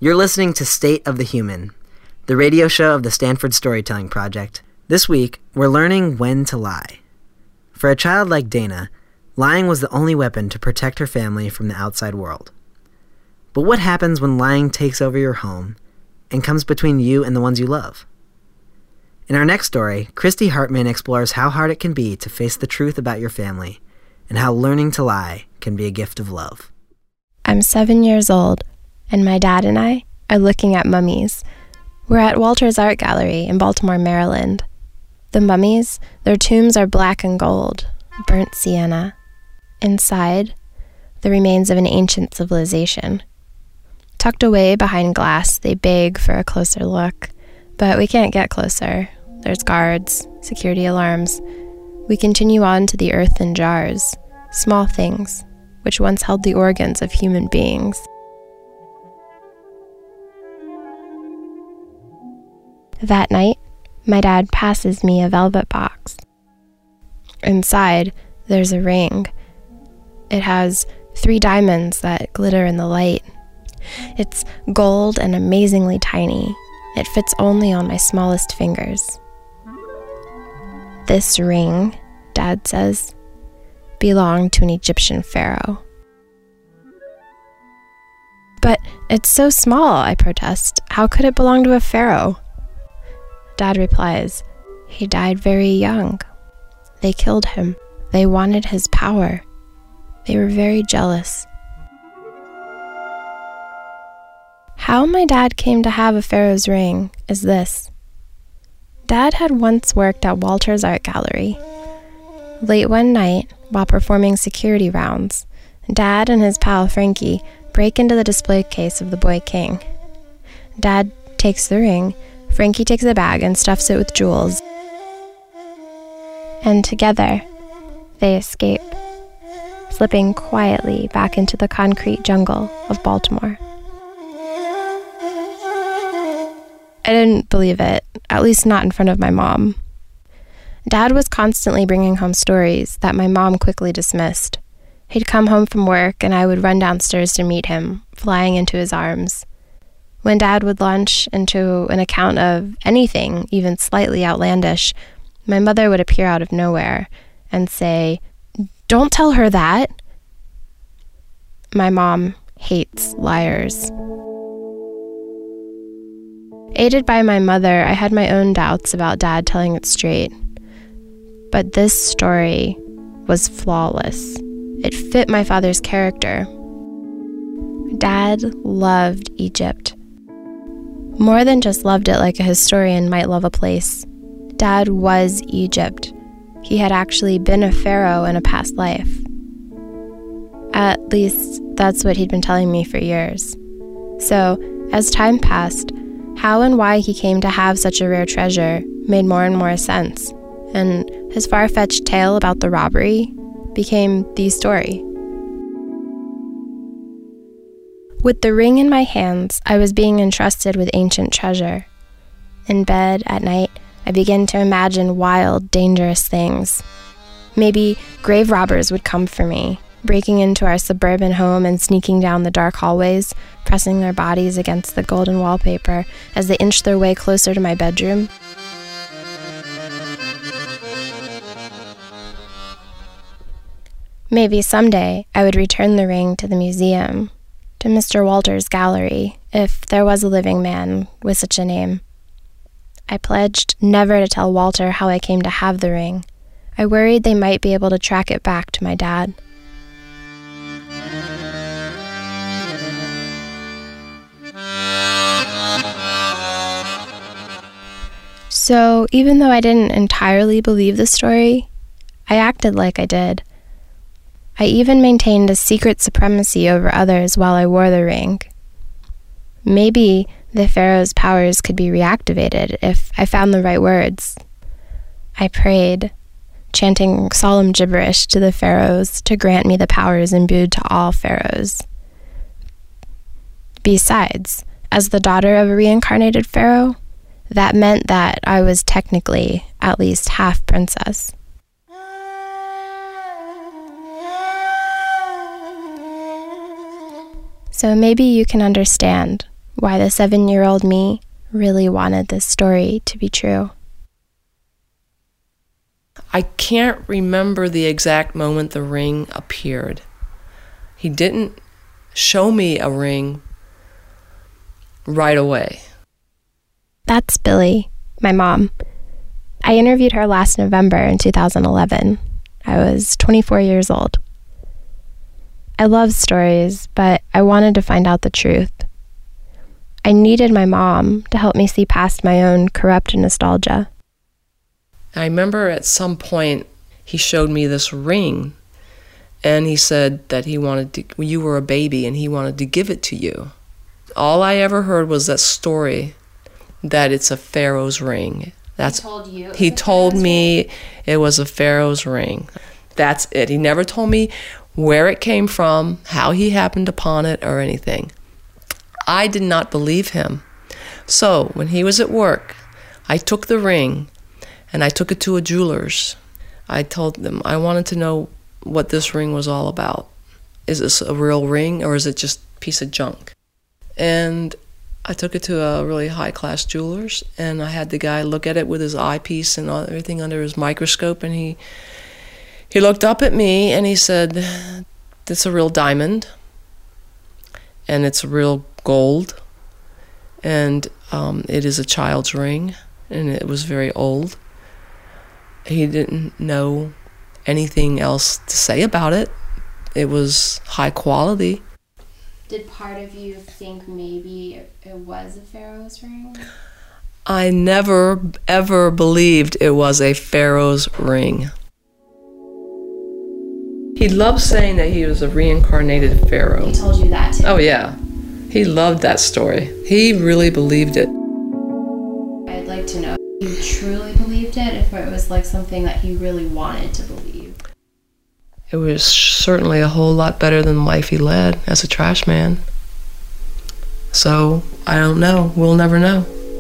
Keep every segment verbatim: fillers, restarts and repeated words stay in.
You're listening to State of the Human, the radio show of the Stanford Storytelling Project. This week, we're learning when to lie. For a child like Dana, lying was the only weapon to protect her family from the outside world. But what happens when lying takes over your home and comes between you and the ones you love? In our next story, Christy Hartman explores how hard it can be to face the truth about your family and how learning to lie can be a gift of love. I'm seven years old, and my dad and I are looking at mummies. We're at Walter's Art Gallery in Baltimore, Maryland. The mummies, their tombs are black and gold, burnt sienna. Inside, the remains of an ancient civilization. Tucked away behind glass, they beg for a closer look, but we can't get closer. There's guards, security alarms. We continue on to the earthen jars, small things, which once held the organs of human beings. That night, my dad passes me a velvet box. Inside, there's a ring. It has three diamonds that glitter in the light. It's gold and amazingly tiny. It fits only on my smallest fingers. This ring, Dad says, belonged to an Egyptian pharaoh. But it's so small, I protest. How could it belong to a pharaoh? Dad replies, he died very young. They killed him. They wanted his power. They were very jealous. How my dad came to have a pharaoh's ring is this. Dad had once worked at Walter's Art Gallery. Late one night, while performing security rounds, Dad and his pal Frankie break into the display case of the Boy King. Dad takes the ring, Frankie takes the bag and stuffs it with jewels. And together, they escape, slipping quietly back into the concrete jungle of Baltimore. I didn't believe it, at least not in front of my mom. Dad was constantly bringing home stories that my mom quickly dismissed. He'd come home from work and I would run downstairs to meet him, flying into his arms. When Dad would launch into an account of anything, even slightly outlandish, my mother would appear out of nowhere and say, "Don't tell her that." My mom hates liars. Aided by my mother, I had my own doubts about Dad telling it straight. But this story was flawless. It fit my father's character. Dad loved Egypt. More than just loved it like a historian might love a place. Dad was Egypt. He had actually been a pharaoh in a past life. At least, that's what he'd been telling me for years. So, as time passed, how and why he came to have such a rare treasure made more and more sense, and his far-fetched tale about the robbery became the story. With the ring in my hands, I was being entrusted with ancient treasure. In bed at night, I began to imagine wild, dangerous things. Maybe grave robbers would come for me, breaking into our suburban home and sneaking down the dark hallways, pressing their bodies against the golden wallpaper as they inched their way closer to my bedroom. Maybe someday I would return the ring to the museum, to Mister Walter's gallery, if there was a living man with such a name. I pledged never to tell Walter how I came to have the ring. I worried they might be able to track it back to my dad. So, even though I didn't entirely believe the story, I acted like I did. I even maintained a secret supremacy over others while I wore the ring. Maybe the pharaoh's powers could be reactivated if I found the right words. I prayed, chanting solemn gibberish to the pharaohs to grant me the powers imbued to all pharaohs. Besides, as the daughter of a reincarnated pharaoh, that meant that I was technically at least half princess. So maybe you can understand why the seven-year-old me really wanted this story to be true. I can't remember the exact moment the ring appeared. He didn't show me a ring right away. That's Billy, my mom. I interviewed her last November in two thousand eleven. I was twenty-four years old. I love stories, but I wanted to find out the truth. I needed my mom to help me see past my own corrupt nostalgia. I remember at some point he showed me this ring, and he said that he wanted to, when you were a baby, and he wanted to give it to you. All I ever heard was that story that it's a pharaoh's ring. That's, he told you? He told me it was a pharaoh's ring. That's it. He never told me where it came from, how he happened upon it, or anything. I did not believe him. So when he was at work, I took the ring and I took it to a jeweler's. I told them I wanted to know what this ring was all about. Is this a real ring, or is it just a piece of junk? And I took it to a really high-class jeweler's, and I had the guy look at it with his eyepiece and all, everything under his microscope, and he he looked up at me and he said, "It's a real diamond, and it's real gold, and um, it is a child's ring, and it was very old." He didn't know anything else to say about it. It was high quality. Did part of you think maybe it was a pharaoh's ring? I never, ever believed it was a pharaoh's ring. He loved saying that he was a reincarnated pharaoh. He told you that too? Oh, yeah. He loved that story. He really believed it. I'd like to know if you truly believed it, if it was like something that he really wanted to believe. It was certainly a whole lot better than the life he led as a trash man. So, I don't know. We'll never know.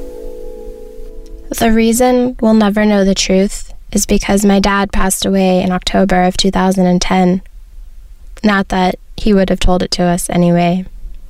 The reason we'll never know the truth is because my dad passed away in October of two thousand ten. Not that he would have told it to us anyway.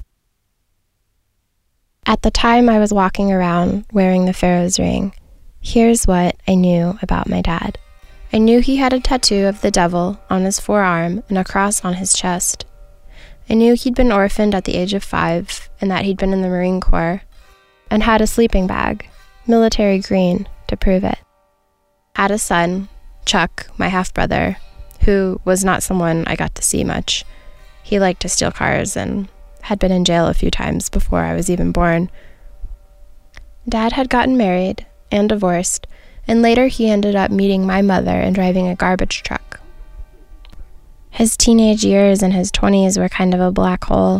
At the time I was walking around wearing the pharaoh's ring, here's what I knew about my dad. I knew he had a tattoo of the devil on his forearm and a cross on his chest. I knew he'd been orphaned at the age of five and that he'd been in the Marine Corps, and had a sleeping bag, military green, to prove it. Had a son, Chuck, my half-brother, who was not someone I got to see much. He liked to steal cars and had been in jail a few times before I was even born. Dad had gotten married and divorced, and later he ended up meeting my mother and driving a garbage truck. His teenage years and his twenties were kind of a black hole.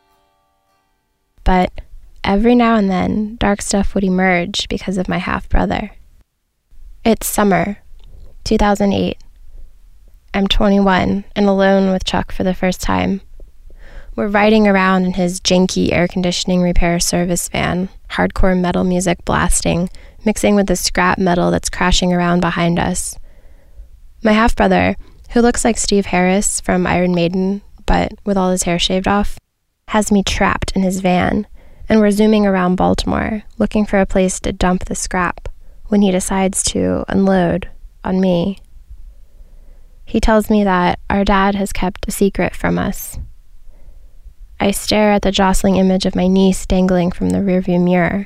But every now and then, dark stuff would emerge because of my half-brother. It's summer, two thousand eight. I'm twenty-one and alone with Chuck for the first time. We're riding around in his janky air conditioning repair service van, hardcore metal music blasting, mixing with the scrap metal that's crashing around behind us. My half-brother, who looks like Steve Harris from Iron Maiden, but with all his hair shaved off, has me trapped in his van, and we're zooming around Baltimore, looking for a place to dump the scrap, when he decides to unload on me. He tells me that our dad has kept a secret from us. I stare at the jostling image of my niece dangling from the rearview mirror.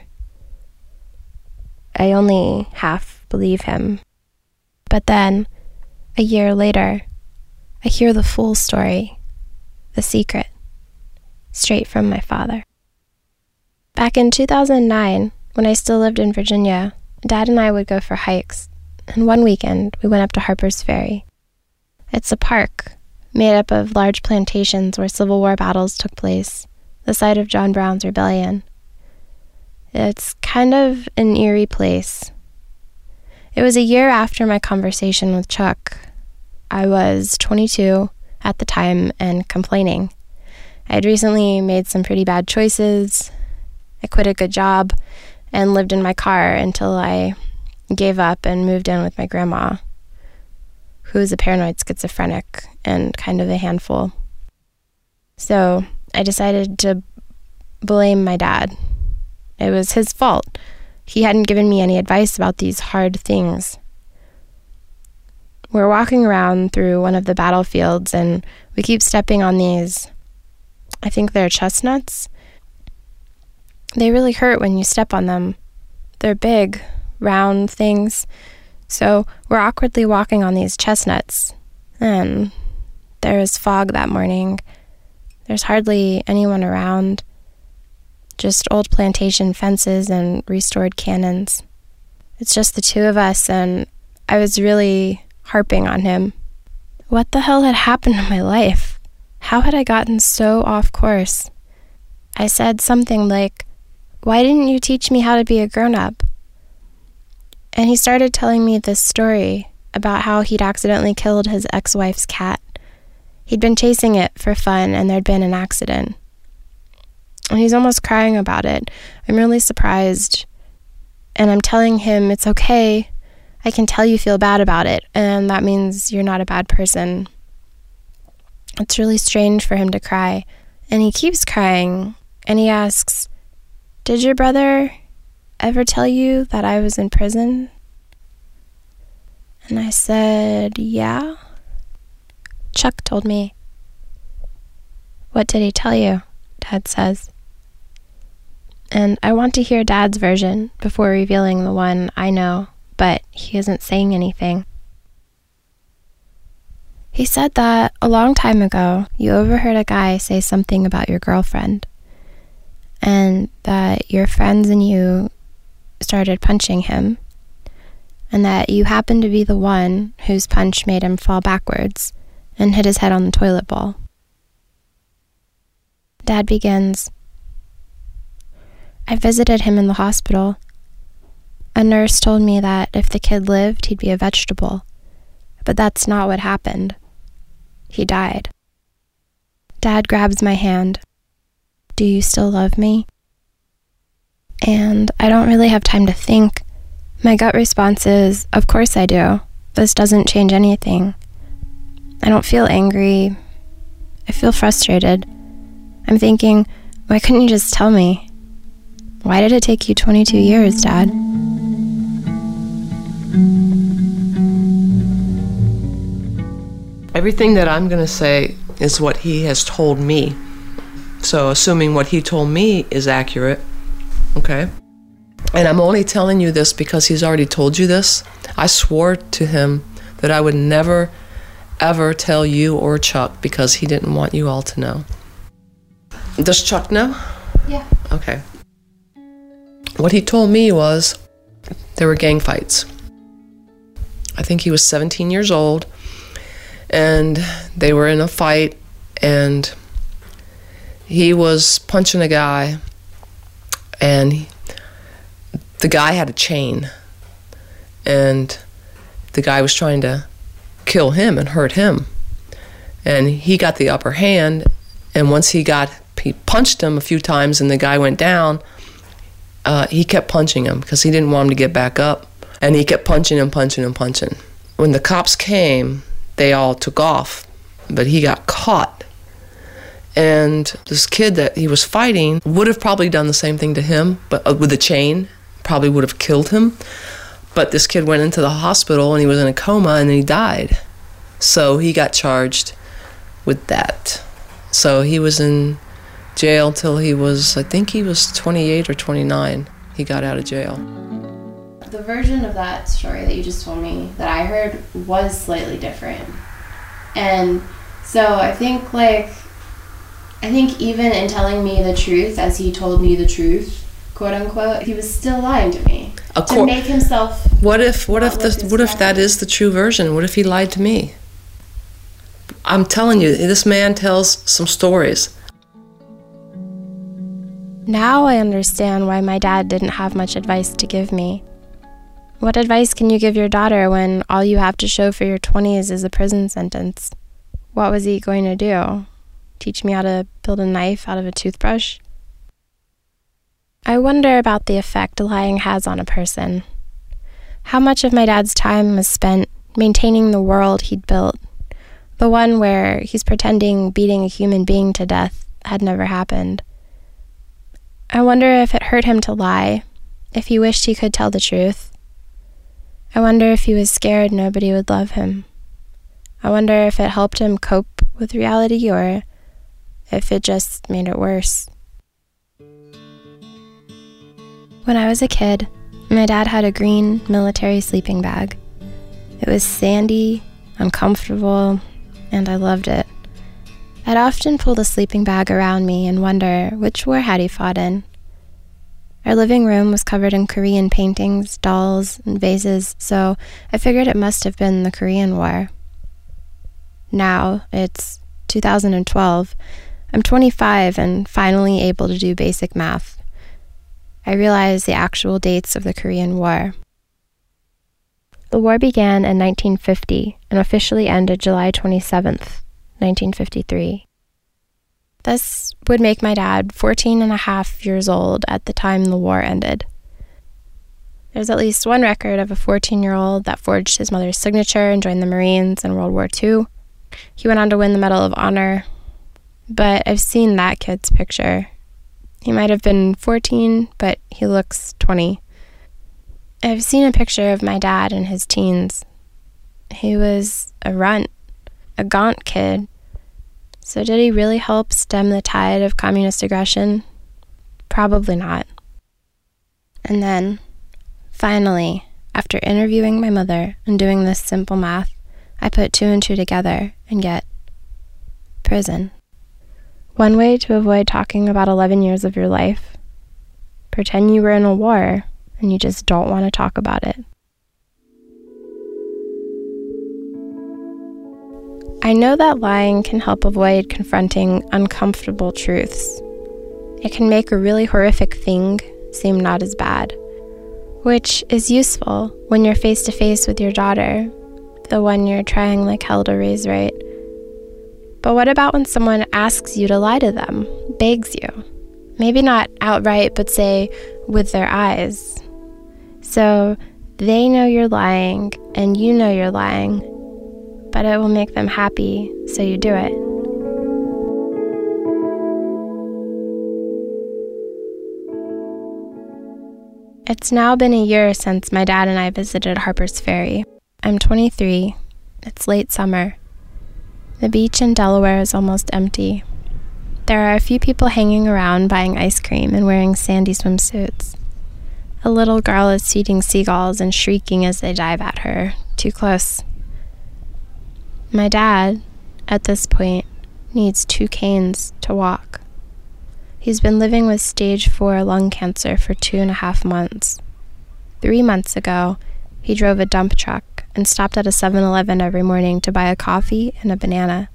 I only half believe him. But then, a year later, I hear the full story, the secret, straight from my father. Back in two thousand nine, when I still lived in Virginia, Dad and I would go for hikes, and one weekend we went up to Harper's Ferry. It's a park made up of large plantations where Civil War battles took place, the site of John Brown's rebellion. It's kind of an eerie place. It was a year after my conversation with Chuck. I was twenty-two at the time and complaining. I had recently made some pretty bad choices. I quit a good job and lived in my car until I gave up and moved in with my grandma, who's a paranoid schizophrenic and kind of a handful. So I decided to blame my dad. It was his fault. He hadn't given me any advice about these hard things. We're walking around through one of the battlefields, and we keep stepping on these, I think they're chestnuts. They really hurt when you step on them. They're big, round things. So we're awkwardly walking on these chestnuts. And there is fog that morning. There's hardly anyone around. Just old plantation fences and restored cannons. It's just the two of us, and I was really harping on him. What the hell had happened to my life? How had I gotten so off course? I said something like, "Why didn't you teach me how to be a grown-up?" And he started telling me this story about how he'd accidentally killed his ex-wife's cat. He'd been chasing it for fun, and there'd been an accident. And he's almost crying about it. I'm really surprised. And I'm telling him, it's okay. I can tell you feel bad about it, and that means you're not a bad person. It's really strange for him to cry. And he keeps crying, and he asks, "Did your brother ever tell you that I was in prison?" And I said, "Yeah." "Chuck told me." "What did he tell you?" Dad says. And I want to hear Dad's version before revealing the one I know, but he isn't saying anything. He said that a long time ago, you overheard a guy say something about your girlfriend, and that your friends and you started punching him, and that you happened to be the one whose punch made him fall backwards and hit his head on the toilet bowl. Dad begins, "I visited him in the hospital. A nurse told me that if the kid lived, he'd be a vegetable. But that's not what happened. He died." Dad grabs my hand. "Do you still love me?" And I don't really have time to think. My gut response is, of course I do. This doesn't change anything. I don't feel angry. I feel frustrated. I'm thinking, why couldn't you just tell me? Why did it take you twenty-two years, Dad? Everything that I'm going to say is what he has told me. So assuming what he told me is accurate, okay? And I'm only telling you this because he's already told you this. I swore to him that I would never, ever tell you or Chuck because he didn't want you all to know. Does Chuck know? Yeah. Okay. What he told me was there were gang fights. I think he was seventeen years old, and they were in a fight, and he was punching a guy, and he, the guy had a chain, and the guy was trying to kill him and hurt him, and he got the upper hand, and once he got he punched him a few times and the guy went down, uh, he kept punching him because he didn't want him to get back up, and he kept punching him, punching him, punching. When the cops came, they all took off, but he got caught. And this kid that he was fighting would have probably done the same thing to him, but uh, with a chain, probably would have killed him. But this kid went into the hospital and he was in a coma and he died. So he got charged with that. So he was in jail till he was, I think he was twenty-eight or twenty-nine. He got out of jail. The version of that story that you just told me that I heard was slightly different. And so I think like, I think even in telling me the truth as he told me the truth, quote unquote, he was still lying to me. Of to course. make himself. What if what if the what if that is the true version? What if he lied to me? I'm telling you, this man tells some stories. Now I understand why my dad didn't have much advice to give me. What advice can you give your daughter when all you have to show for your twenties is a prison sentence? What was he going to do? Teach me how to build a knife out of a toothbrush? I wonder about the effect lying has on a person. How much of my dad's time was spent maintaining the world he'd built, the one where he's pretending beating a human being to death had never happened. I wonder if it hurt him to lie, if he wished he could tell the truth. I wonder if he was scared nobody would love him. I wonder if it helped him cope with reality or if it just made it worse. When I was a kid, my dad had a green military sleeping bag. It was sandy, uncomfortable, and I loved it. I'd often pull the sleeping bag around me and wonder which war had he fought in. Our living room was covered in Korean paintings, dolls, and vases, so I figured it must have been the Korean War. Now, it's two thousand twelve. I'm twenty-five and finally able to do basic math. I realize the actual dates of the Korean War. The war began in nineteen fifty and officially ended July twenty-seventh, nineteen fifty-three. This would make my dad fourteen and a half years old at the time the war ended. There's at least one record of a fourteen-year-old that forged his mother's signature and joined the Marines in World War Two. He went on to win the Medal of Honor, but I've seen that kid's picture. He might have been fourteen, but he looks twenty. I've seen a picture of my dad in his teens. He was a runt, a gaunt kid. So did he really help stem the tide of communist aggression? Probably not. And then, finally, after interviewing my mother and doing this simple math, I put two and two together and get prison. One way to avoid talking about eleven years of your life: pretend you were in a war and you just don't want to talk about it. I know that lying can help avoid confronting uncomfortable truths. It can make a really horrific thing seem not as bad, which is useful when you're face to face with your daughter, the one you're trying like hell to raise right. But what about when someone asks you to lie to them, begs you? Maybe not outright, but say with their eyes. So they know you're lying and you know you're lying, but it will make them happy, so you do it. It's now been a year since my dad and I visited Harper's Ferry. I'm twenty-three. It's late summer. The beach in Delaware is almost empty. There are a few people hanging around buying ice cream and wearing sandy swimsuits. A little girl is feeding seagulls and shrieking as they dive at her, too close. My dad, at this point, needs two canes to walk. He's been living with stage four lung cancer for two and a half months. Three months ago, he drove a dump truck and stopped at a seven eleven every morning to buy a coffee and a banana.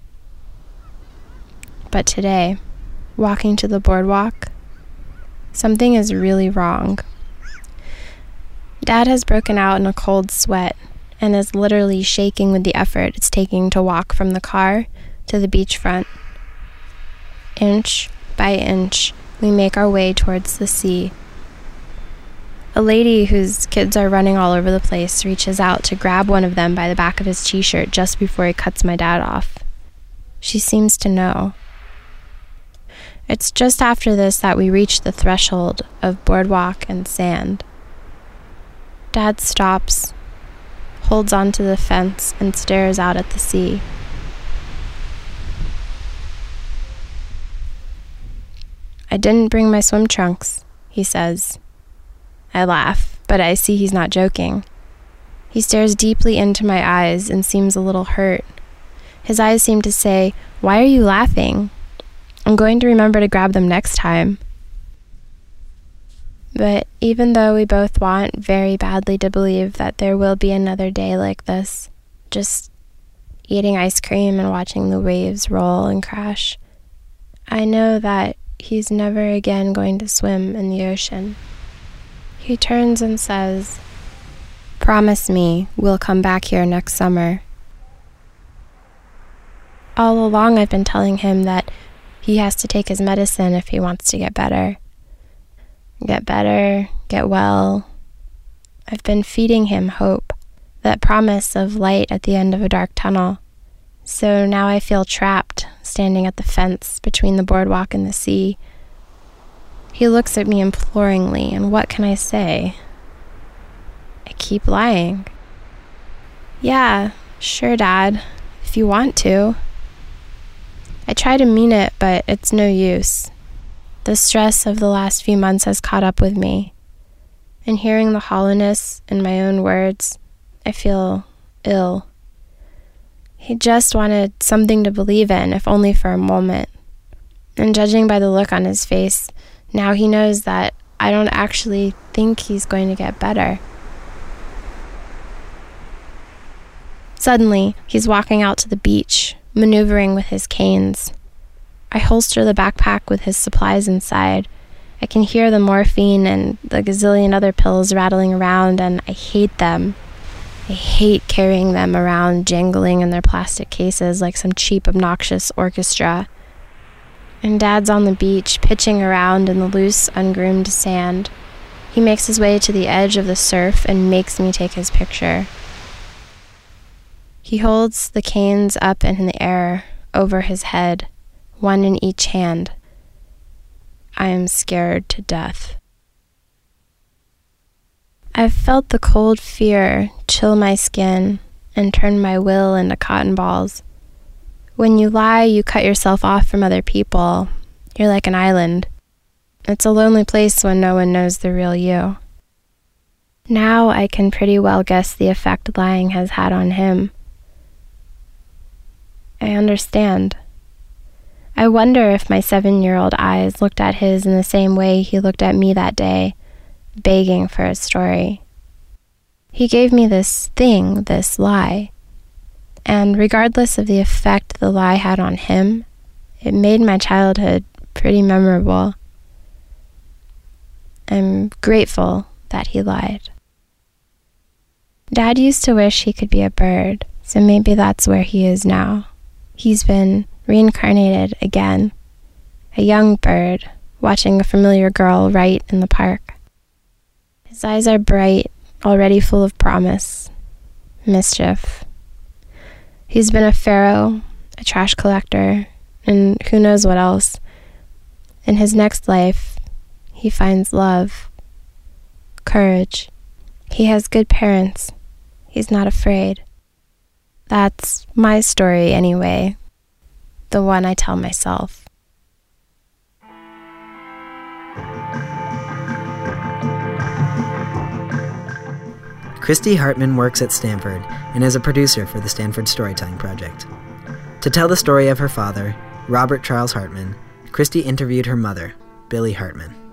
But today, walking to the boardwalk, something is really wrong. Dad has broken out in a cold sweat and is literally shaking with the effort it's taking to walk from the car to the beachfront. Inch by inch, we make our way towards the sea. A lady whose kids are running all over the place reaches out to grab one of them by the back of his t-shirt just before he cuts my dad off. She seems to know. It's just after this that we reach the threshold of boardwalk and sand. Dad stops, holds onto the fence, and stares out at the sea. "I didn't bring my swim trunks," he says. I laugh, but I see he's not joking. He stares deeply into my eyes and seems a little hurt. His eyes seem to say, "Why are you laughing? I'm going to remember to grab them next time." But even though we both want very badly to believe that there will be another day like this, just eating ice cream and watching the waves roll and crash, I know that he's never again going to swim in the ocean. He turns and says, "Promise me we'll come back here next summer." All along I've been telling him that he has to take his medicine if he wants to get better. Get better, get well. I've been feeding him hope, that promise of light at the end of a dark tunnel. So now I feel trapped, standing at the fence between the boardwalk and the sea. He looks at me imploringly, and what can I say? I keep lying. Yeah, sure, Dad, if you want to. I try to mean it, but it's no use. The stress of the last few months has caught up with me, and hearing the hollowness in my own words, I feel ill. He just wanted something to believe in, if only for a moment. And judging by the look on his face, now he knows that I don't actually think he's going to get better. Suddenly, he's walking out to the beach, maneuvering with his canes. I holster the backpack with his supplies inside. I can hear the morphine and the gazillion other pills rattling around, and I hate them. I hate carrying them around, jangling in their plastic cases like some cheap, obnoxious orchestra. And Dad's on the beach, pitching around in the loose, ungroomed sand. He makes his way to the edge of the surf and makes me take his picture. He holds the canes up in the air over his head, one in each hand. I am scared to death. I've felt the cold fear chill my skin and turn my will into cotton balls. When you lie, you cut yourself off from other people. You're like an island. It's a lonely place when no one knows the real you. Now I can pretty well guess the effect lying has had on him. I understand. I wonder if my seven-year-old eyes looked at his in the same way he looked at me that day, begging for a story. He gave me this thing, this lie. And regardless of the effect the lie had on him, it made my childhood pretty memorable. I'm grateful that he lied. Dad used to wish he could be a bird, so maybe that's where he is now. He's been reincarnated again, a young bird watching a familiar girl right in the park. His eyes are bright, already full of promise, mischief. He's been a pharaoh, a trash collector, and who knows what else. In his next life, he finds love, courage. He has good parents. He's not afraid. That's my story anyway, the one I tell myself. Christy Hartman works at Stanford and is a producer for the Stanford Storytelling Project. To tell the story of her father, Robert Charles Hartman, Christy interviewed her mother, Billie Hartman.